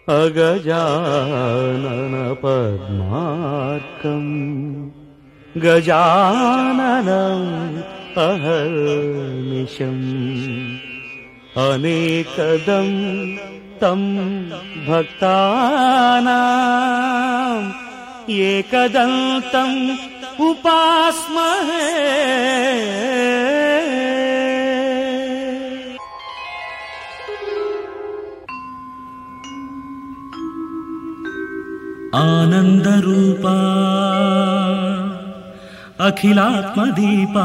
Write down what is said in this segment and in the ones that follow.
अगजानन पद्मार्कं गजाननं अहर्निशम् अनेकदं तं भक्तानां एकदन्तं उपास्महे। आनंदरूपा अखिलात्मदीपा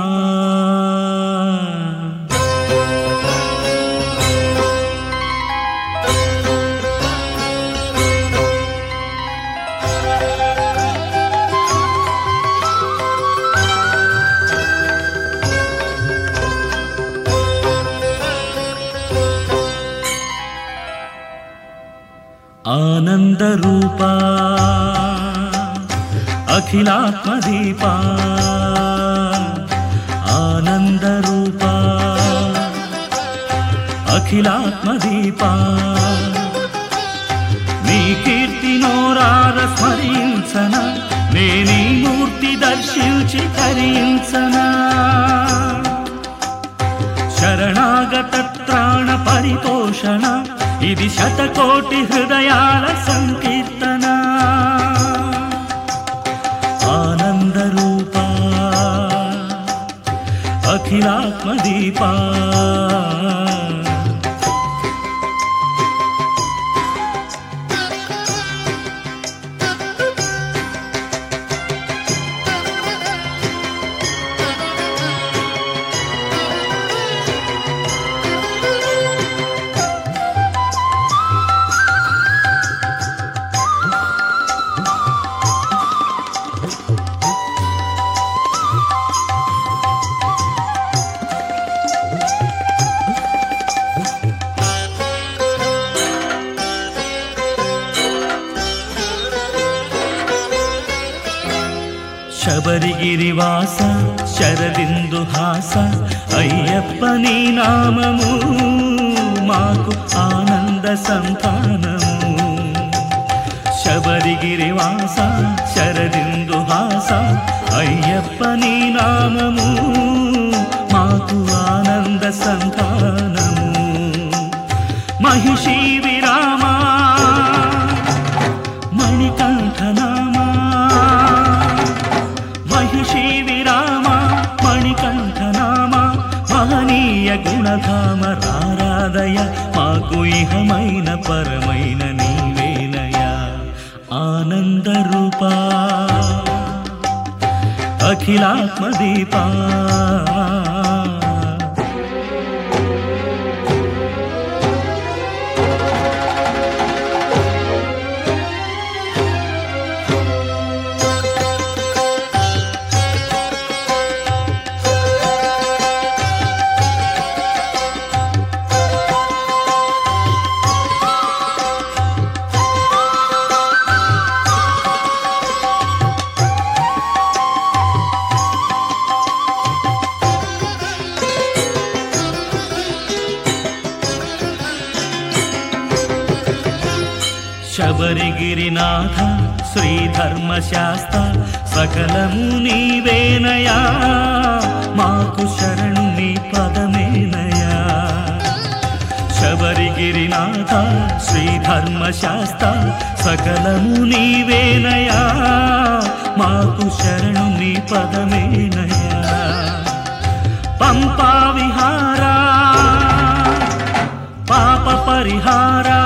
आनंदरूपा अखिलात्मदीपा आनंदरूपा अखिलात्मदीपा नी कीर्ति नोरार स्मరించన నేనీ మూర్తి దర్శించి తరించన శరణాగత త్రాణ పరితోషణ ఇది శతకోటి హృదయాల సంకీర్తన ఆనందరూపా అఖిలాత్మదీపా శబరిగిరివాస శరదిందుహాస అయ్యప్ప నీ నామము మాకు ఆనంద సంతానము శబరిగిరివాస శరదిందుహాస అయ్యప్ప నీ నామము మాకు ఆనంద సంతానము మహిషీ విరామ మణికంఠనామా మహిషీ విరామ మణికంఠనామ మహనీయ గుణధామ రారాదయ మాకు ఇహమైన పరమైన నీవేలయ ఆనందరూపా అఖిలాత్మదీపా శబరిగిరినాథ శ్రీధర్మశాస్త్ర సకలము నీవేనయా మాకు శరణు నీ పదమేనయా శబరిగిరినాథ శ్రీధర్మశాస్త్ర సకలము నీవేనయా మాకు శరణు నీ పదమేనయా పంపా విహారా పాప పరిహారా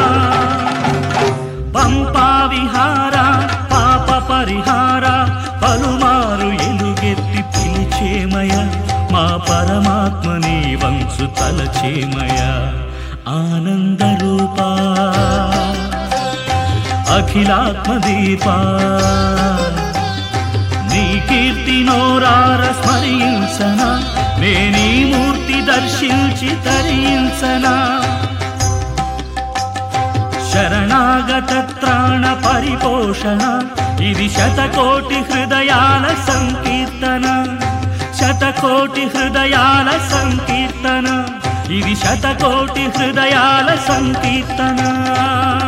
పంపా విహార పాప పరిహార పలుమారు ఎలుగెత్తి పిలిచేమయ మా పరమాత్మని వంశు తలచేమయ ఆనందరూపా అఖిలాత్మదీపా నీ కీర్తి నోరార స్మరించన నేనీ మూర్తి దర్శించి తరించన శరణాగత త్రాణ పరిపోషణ ఇది శతకోటి హృదయాల సంకీర్తన శతకోటి హృదయాల సంకీర్తన ఇది శతకోటి హృదయాల సంకీర్తన